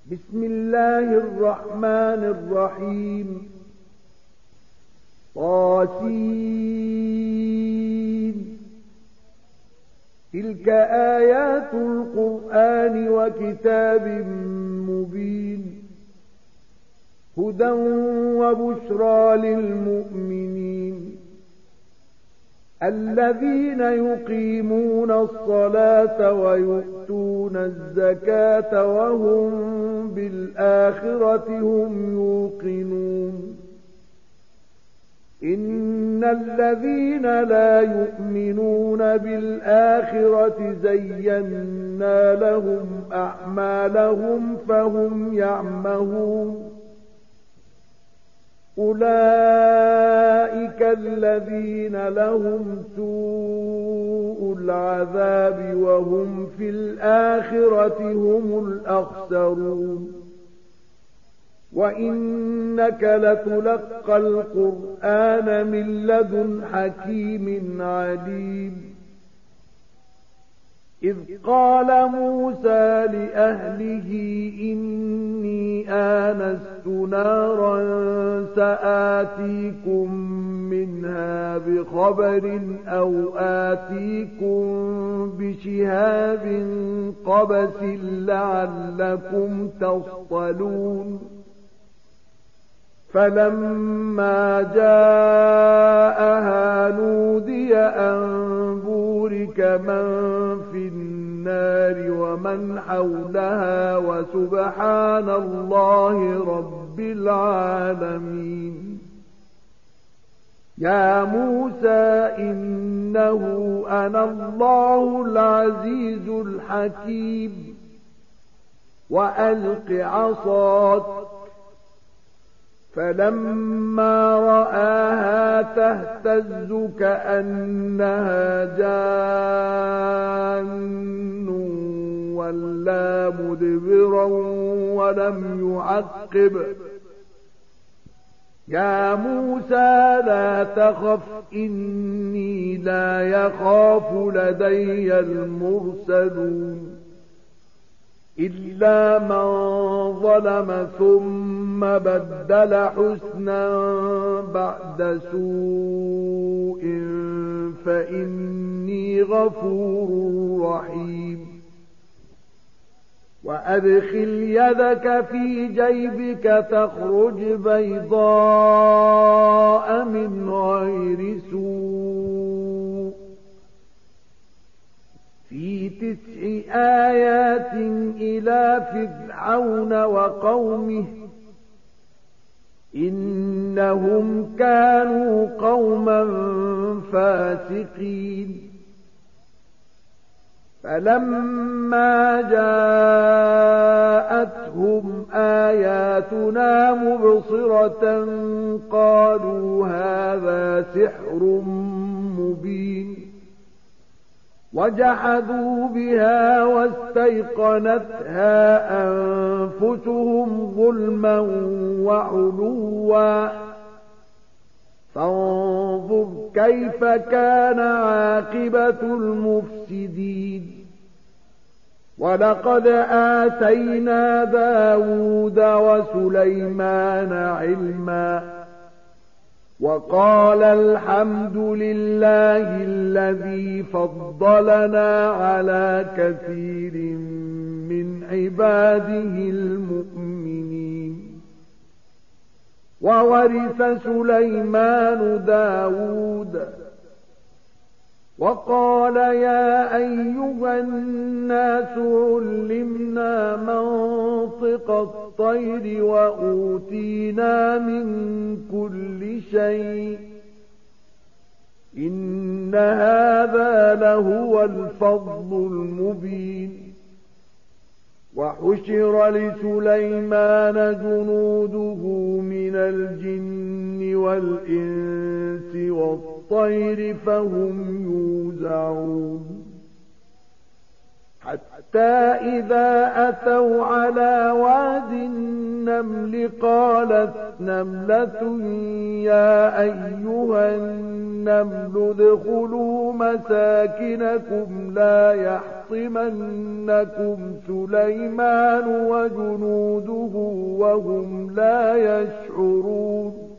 بسم الله الرحمن الرحيم. طاسين. تلك آيات القرآن وكتاب مبين، هدى وبشرى للمؤمنين الذين يقيمون الصلاة ويؤتون الزكاة وهم بالآخرة هم يوقنون. إن الذين لا يؤمنون بالآخرة زينا لهم أعمالهم فهم يعمهون. أولئك الذين لهم سوء العذاب وهم في الآخرة هم الأخسرون. وإنك لتلقى القرآن من لدن حكيم عليم. إذ قال موسى لأهله إني آنست نارا سآتيكم منها بخبر أو آتيكم بشهاب قبس لعلكم تصطلون. فلما جاءها نودي أن بورك من في النار ومن حولها وسبحان الله رب العالمين. يا موسى إنه أنا الله العزيز الحكيم. وألق عصاك. فلما رآها تهتز كأنها جان ولا مدبرا ولم يعقب. يا موسى لا تخف إني لا يخاف لدي المرسلون. إلا من ظلم ثم بدل حسنا بعد سوء فإني غفور رحيم. وأدخل يدك في جيبك تخرج بيضاء من غير سوء في 9 آيات إلى فرعون وقومه إنهم كانوا قوما فاسقين. فلما جاءتهم آياتنا مبصرة قالوا هذا سحر مبين. وجحدوا بها واستيقنتها أنفسهم ظلما وعلوا. فانظر كيف كان عاقبة المفسدين. ولقد آتينا داود وسليمان علما. وقال الحمد لله الذي فضلنا على كثير من عباده المؤمنين. وورث سليمان داود. وقال يا أيها الناس علمنا منطق الطير وأوتينا من كل شيء إن هذا لهو الفضل المبين. وحشر لسليمان جنوده من الجن والإنس والطير فهم يوزعون. حتى إذا أتوا على واد النمل قالت نملة يا أيها النمل ادخلوا مساكنكم لا يحطمنكم سليمان وجنوده وهم لا يشعرون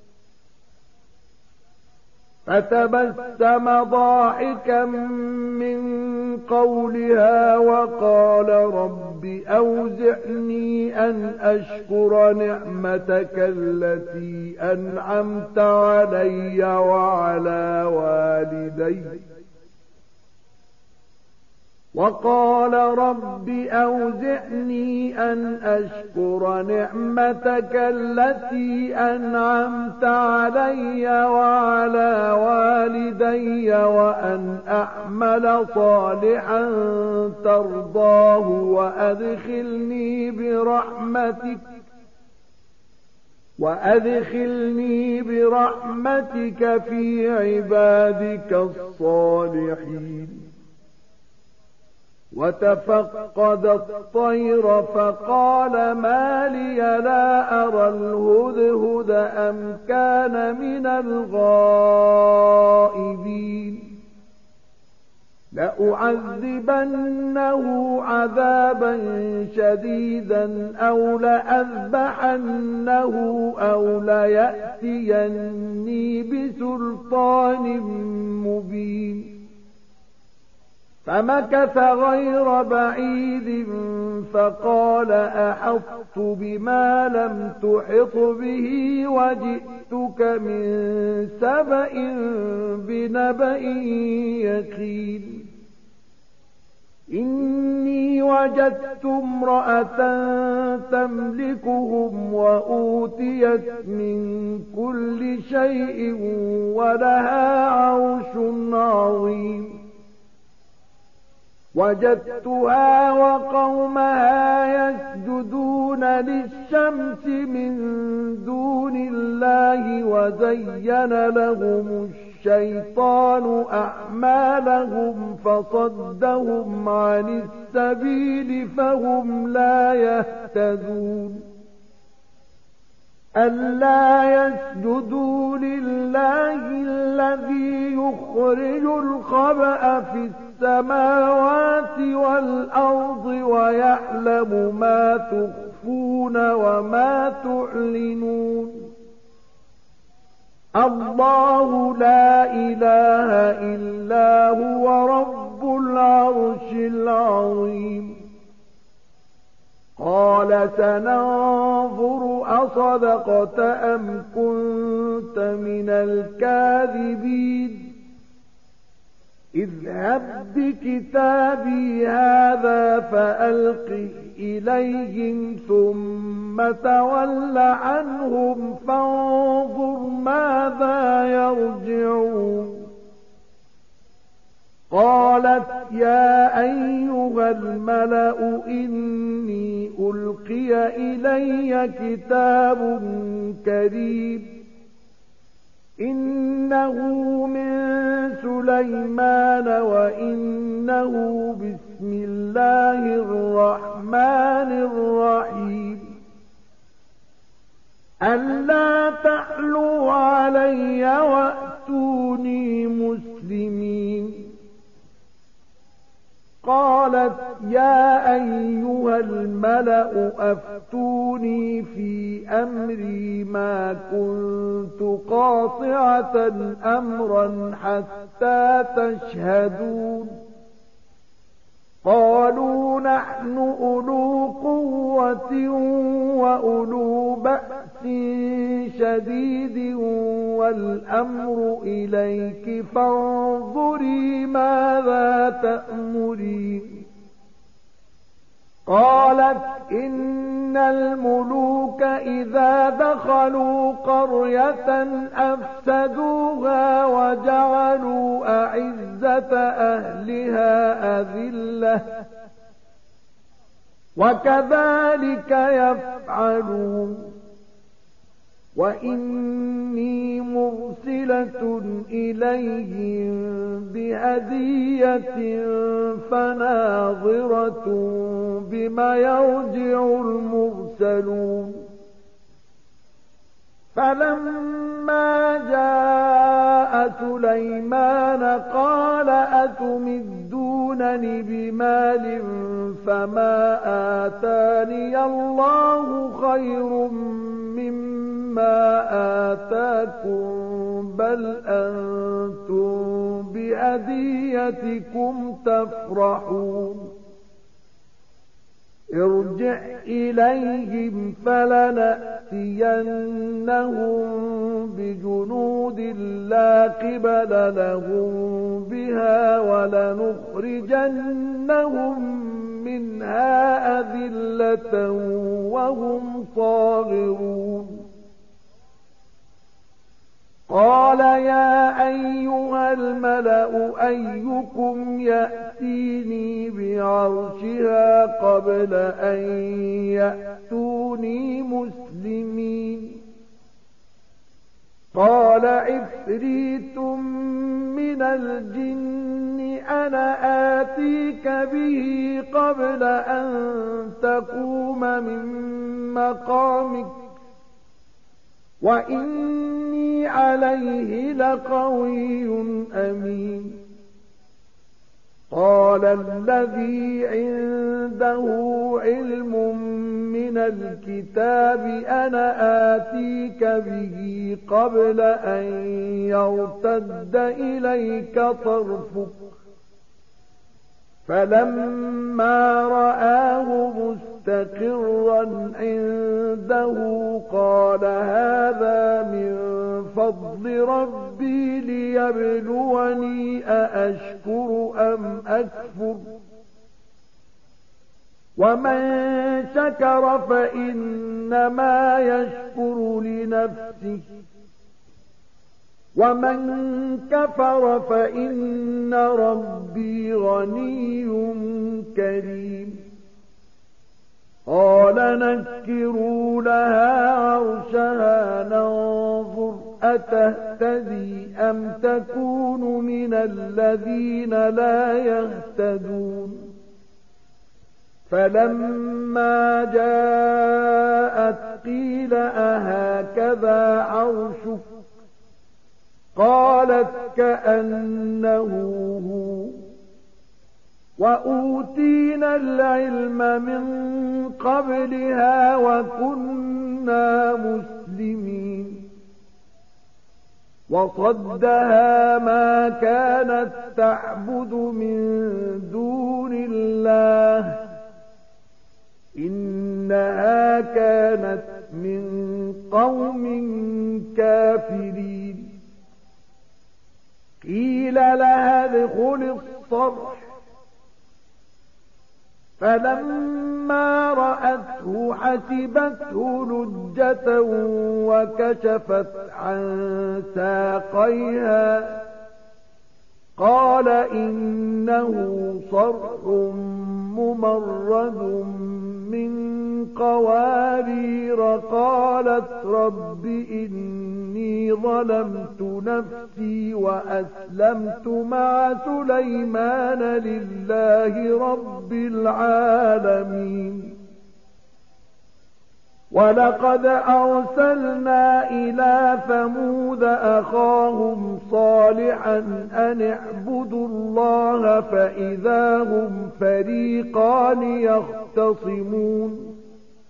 فتبسم ضاحكا من قولها وقال رب أوزعني أن أشكر نعمتك التي أنعمت علي وعلى والدي وقال رب أوزعني أن أشكر نعمتك التي أنعمت علي وعلى والدي وأن أعمل صالحا ترضاه وأدخلني برحمتك في عبادك الصالحين وتفقد الطير فقال ما لي لا أرى الهدهد أم كان من الغائبين لأعذبنه عذابا شديدا أو لأذبحنه أو ليأتيني بسلطان مبين فمكث غير بعيد فقال أحطت بما لم تحط به وجئتك من سبأ بنبأ يقين إني وجدت امرأة تملكهم وأوتيت من كل شيء ولها عرش عظيم وجدتها وقومها يسجدون للشمس من دون الله وزين لهم الشيطان أعمالهم فصدهم عن السبيل فهم لا يهتدون ألا يسجدوا لله الذي يخرج الخبأ في السماوات والأرض ويعلم ما تخفون وما تعلنون الله لا إله إلا هو رب العرش العظيم قال سننظر أصدقت أم كنت من الكاذبين اذهب بكتابي هذا فألقه إليهم ثم تول عنهم فانظر ماذا يرجعون قالت يا أيها الملأ إني ألقي إلي كتاب كريم إنه من سليمان وإنه بسم الله الرحمن الرحيم ألا تعلوا علي وأتوني مسلمين قالت يا أيها الملأ أفتوني في أمري ما كنت قاطعة أمرا حتى تشهدون قالوا نحن أولو قوة وأولو بأس شديد والأمر إليك فانظري ماذا تأمرين قالت إن الملوك إذا دخلوا قرية أفسدوها وجعلوا أعزة أهلها أذلة وكذلك يفعلون وإني مرسلة إليهم بهدية فناظرة بما يرجع المرسلون فلما جاء سليمان قال أتمدونني بمال فما آتاني الله خير مما آتاكم بل أنتم بهديتكم تفرحون ارجع إليهم فلنأتينهم بجنود لا قبل لهم بها ولنخرجنهم منها أذلة وهم صاغرون قال يا أيها الملأ أيكم يأتيني بعرشها قبل أن يأتوني مسلمين قال عفريت من الجن أنا آتيك به قبل أن تقوم من مقامك وإني عليه لقوي أمين قال الذي عنده علم من الكتاب أنا آتيك به قبل أن يرتد إليك طرفك فلما رآه مستقرا عنده قال هذا من فضل ربي ليبلوني أأشكر أم أكفر ومن شكر فإنما يشكر لنفسه ومن كفر فإن ربي غني كريم قال نكروا لها عرشها ننظر أتهتدي أم تكون من الذين لا يهتدون فلما جاءت قيل أهكذا عرشك قالت كأنه هو وأوتينا العلم من قبلها وكنا مسلمين وصدها ما كانت تعبد من دون الله إنها كانت من قوم كافرين قيل لها ادخل الصرح فلما رأته حسبته لجة وكشفت عن ساقيها قال إنه صرح ممرد من قوارير قالت رب إني ظلمت نفسي وأسلمت مع سليمان لله رب العالمين ولقد أرسلنا إلى ثمود أخاهم صالحا أن اعبدوا الله فإذا هم فريقان يختصمون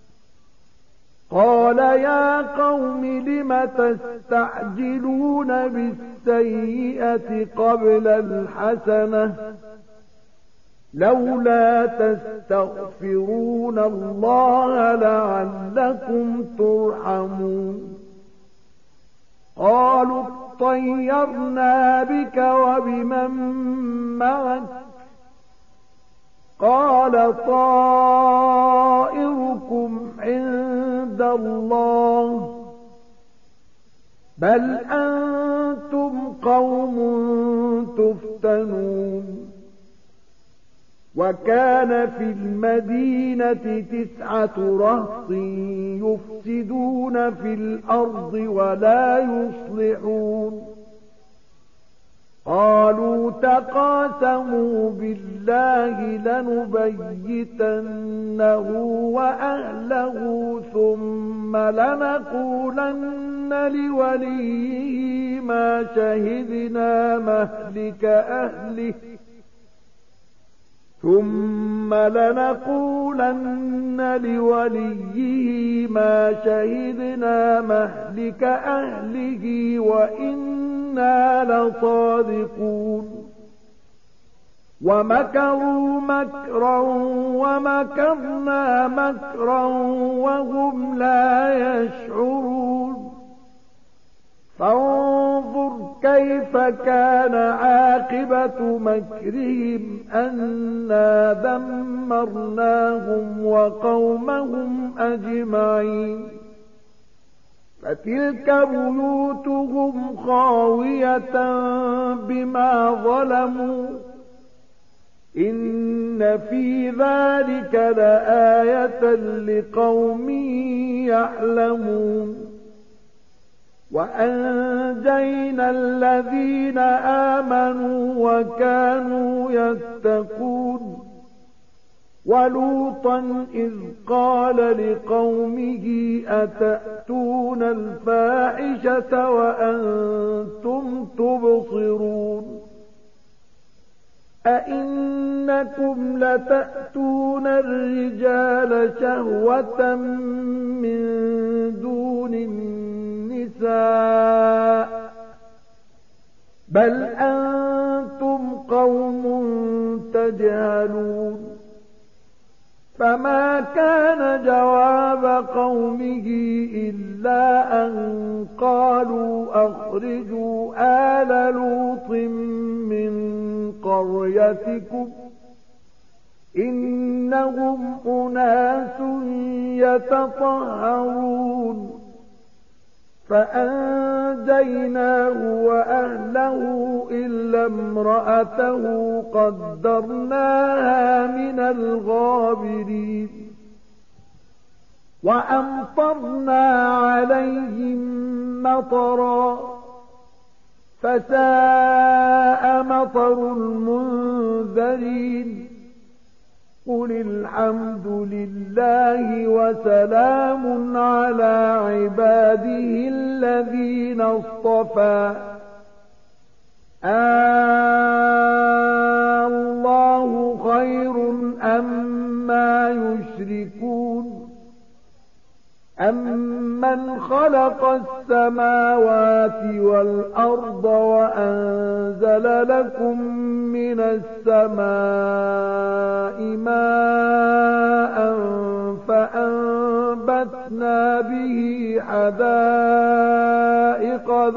قال يا قوم لم تستعجلون بالسيئة قبل الحسنة لولا تستغفرون الله لعلكم ترحمون قالوا اطيرنا بك وبمن معك قال طائركم عند الله بل أنتم قوم تفتنون وكان في المدينة 9 رهط يفسدون في الأرض ولا يصلحون قالوا تقاسموا بالله لنبيتنه وأهله ثم لنقولن لوليه ما شهدنا مهلك أهله وإنا لصادقون ومكروا مكرا ومكرنا مكرا وهم لا يشعرون فانظر كيف كان عاقبة مكرهم أنا دمرناهم وقومهم أجمعين فتلك بيوتهم خاوية بما ظلموا إن في ذلك لآية لقوم يعلمون وأنجينا الذين آمنوا وكانوا يتقون ولوطا إذ قال لقومه أتأتون الفاحشة وأنتم تبصرون أئنكم لتأتون الرجال شهوة من دون النساء بل أنتم قوم تجهلون فما كان جواب قومه إلا أن قالوا أخرجوا آل لوط من قريتكم إنهم أناس يتطهرون فأنجيناه وأهله إلا امرأته قدرناها من الغابرين وأمطرنا عليهم مطرا فساء مطر المنذرين قل الحمد لله وسلام على عباده الذين اصطفى الله خير أما يشركون أمن خلق السماوات والأرض وأنزل لكم من السماء ماء فأنبتنا به حدائق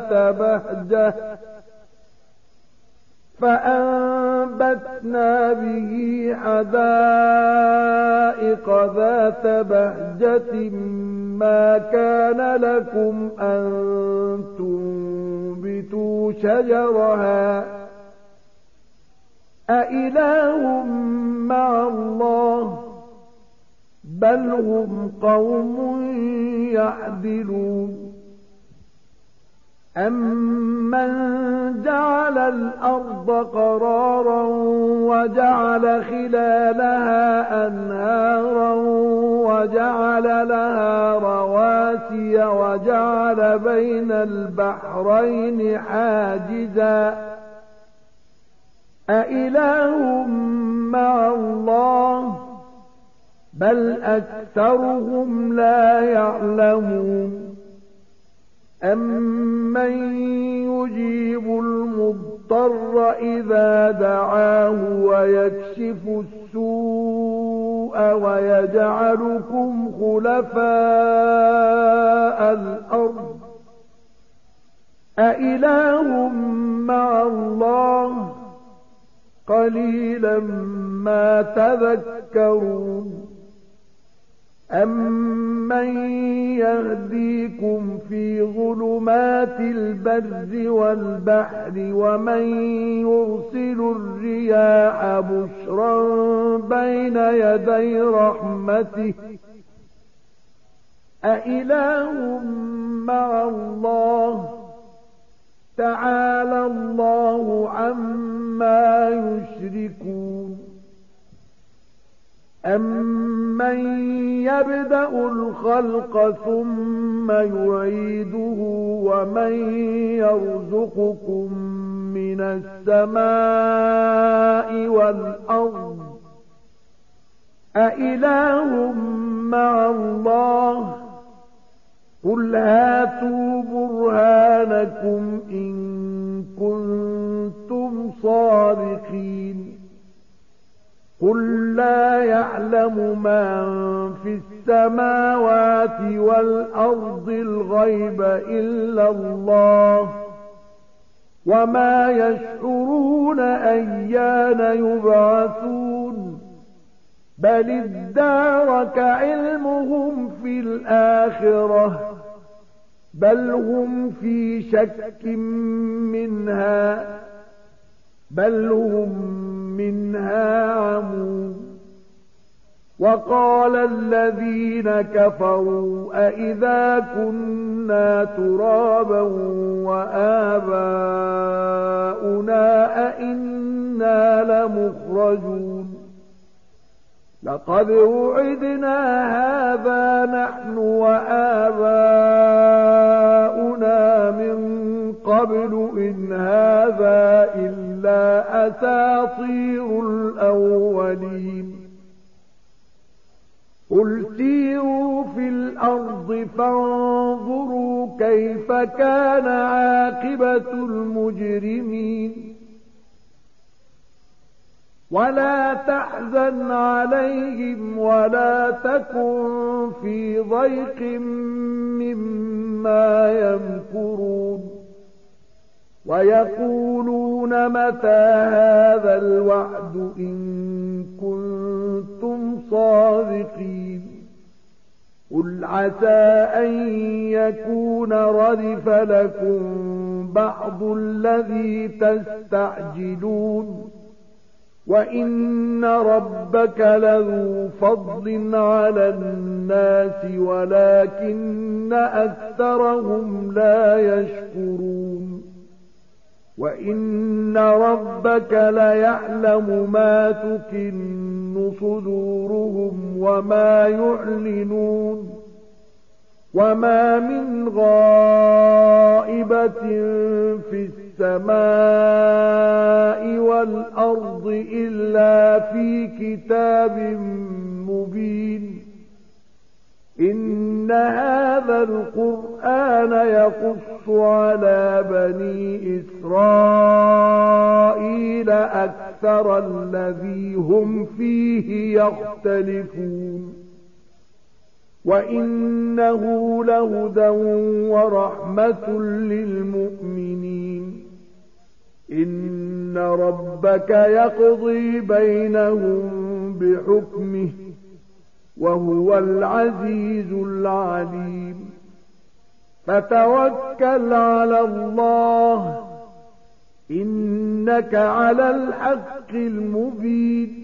ذات بهجة ما كان لكم أن تنبتوا شجرها أإله مع الله بل هم قوم يعدلون أمن جعل الأرض قرارا وجعل خلالها أنهارا وجعل لها رواسي وجعل بين البحرين حاجزا أإله مع الله بل أكثرهم لا يعلمون أمن يجيب المضطر إذا دعاه ويكشف السوء ويجعلكم خلفاء الأرض أإله مع الله قليلا ما تذكرون أَمَّن يَهْدِيكُمْ فِي ظُلُمَاتِ الْبَرِّ وَالْبَحْرِ وَمَن يُرْسِلُ الرِّيَاحَ بُشْرًا بَيْنَ يَدَيْ رَحْمَتِهِ أَإِلَٰهٌ مَّعَ اللَّهِ تَعَالَى اللَّهُ عَمَّا يُشْرِكُونَ أَمَّن يَبْدَأُ الْخَلْقَ ثُمَّ يُعِيدُهُ وَمَن يَرْزُقُكُم مِّنَ السَّمَاءِ وَالْأَرْضِ أَإِلَٰهٌ مَّعَ اللَّهِ قُلْ هَاتُوا بُرْهَانَكُمْ إِن كُنتُمْ صَادِقِينَ قُل لَّا يَعْلَمُ مَن فِي السَّمَاوَاتِ وَالْأَرْضِ الْغَيْبَ إِلَّا اللَّهُ وَمَا يَشْعُرُونَ أَيَّانَ يُبْعَثُونَ بَلِ ادَّارَكَ عِلْمُهُمْ فِي الْآخِرَةِ بَلْ هُمْ فِي شَكٍّ منها عمون وقال الذين كفروا أئذا كنا ترابا وآباؤنا أئنا لمخرجون لقد وعدنا هذا نحن وآباؤنا من قبل إن هذا إلا أساطير الأولين قل سيروا في الأرض فانظروا كيف كان عاقبة المجرمين ولا تحزن عليهم ولا تكن في ضيق مما يمكرون ويقولون متى هذا الوعد إن كنتم صادقين قل عسى أن يكون ردف لكم بعض الذي تستعجلون وَإِنَّ رَبَّكَ لَذُو فَضْلٍ عَلَى النَّاسِ وَلَكِنَّ أَكْثَرَهُمْ لَا يَشْكُرُونَ وَإِنَّ رَبَّكَ لَيَعْلَمُ مَا تُكِنُّ صُدُورُهُمْ وَمَا يُعْلِنُونَ وَمَا مِنْ غَائِبَةٍ فِي السَّمَاءِ وَالْأَرْضِ إِلَّا في كِتَابٍ مُبِينٍ إِنَّ هَذَا الْقُرْآنَ يَقُصُّ عَلَى بَنِي إِسْرَائِيلَ أَكْثَرَ الَّذِي هُمْ فِيهِ يَخْتَلِفُونَ وَإِنَّهُ لَهُدًى وَرَحْمَةٌ لِّلْمُؤْمِنِينَ إِنَّ رَبَّكَ يَقْضِي بَيْنَهُم بِحُكْمِهِ وَهُوَ الْعَزِيزُ الْعَلِيمُ فَتَوَكَّلْ عَلَى اللَّهِ إِنَّكَ عَلَى الْحَقِّ الْمُبِينِ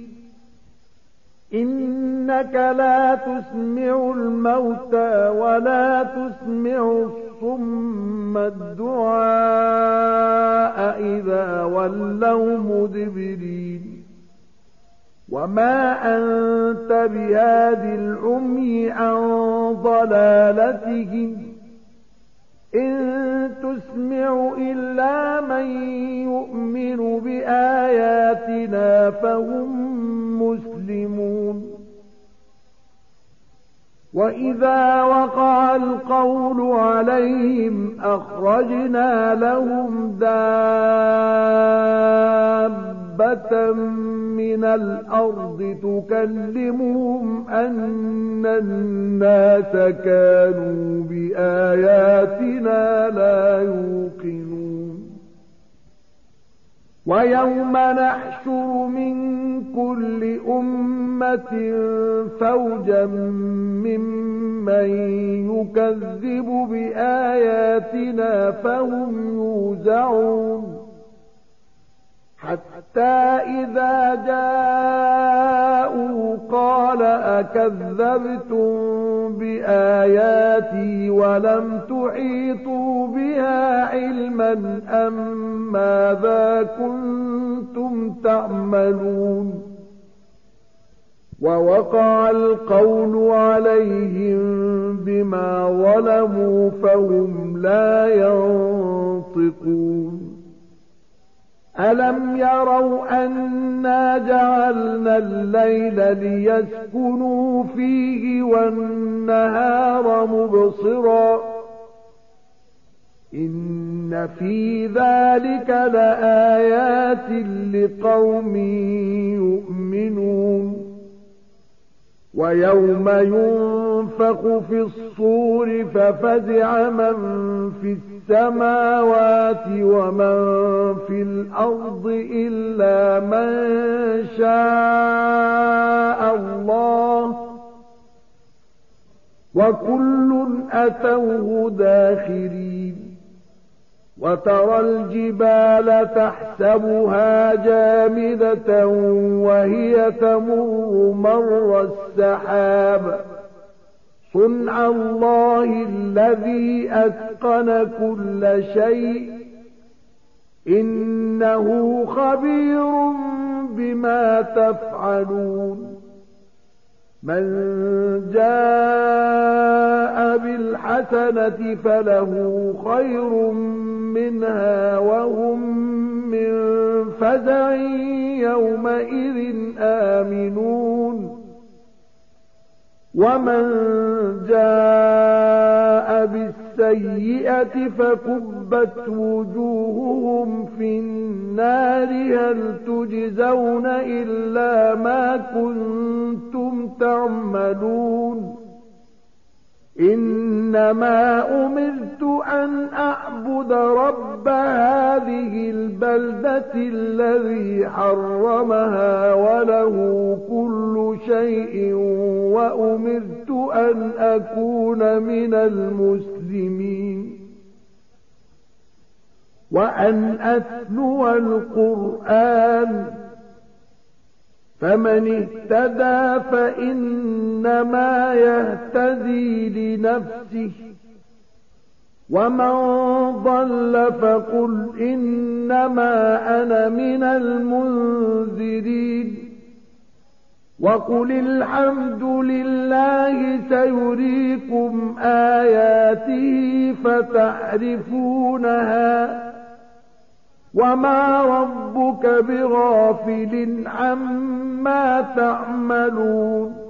إِنَّكَ لا تسمع الموتى ولا تسمع الصم الدعاء إذا ولوا مدبرين وما أنت بهاد العمي عن ضلالتهم إن تسمع إلا من يؤمن بآياتنا فهم مسلمون وإذا وقع القول عليهم أخرجنا لهم دابة من الأرض تكلمهم أن الناس كانوا بآياتنا لا يوقنون ويوم نحشر من كل أمة فوجا ممن يكذب بآياتنا فهم يوزعون حتى إذا جاءوا قال أكذبتم بآياتي ولم تحيطوا بها علما أم ماذا كنتم تعملون ووقع القول عليهم بما ظلموا فهم لا ينطقون ألم يروا أنا جعلنا الليل ليسكنوا فيه والنهار مبصرا إن في ذلك لآيات لقوم يؤمنون ويوم ينفخ في الصور ففزع من في السماوات ومن في الأرض إلا من شاء الله وكل أتوه داخرين وترى الجبال تحسبها جامدة وهي تمر مر السحاب صنع الله الذي أتقن كل شيء إنه خبير بما تفعلون من جاء بالحسنة فله خير منها وهم من فزع يومئذ آمنون ومن جاء بالسيئة فكبت وجوههم في النار هل تجزون إلا ما كنتم تعملون إنما أمرت أن أعبد رب هذه البلدة الذي حرمها وله كل شيء وأمرت أن أكون من المسلمين وأن أتلو القرآن فمن اهتدى فإنما يهتدي لنفسه ومن ضل فقل إنما أنا من المنذرين وقل الحمد لله سيريكم آياته فتعرفونها وما ربك بغافل عما تعملون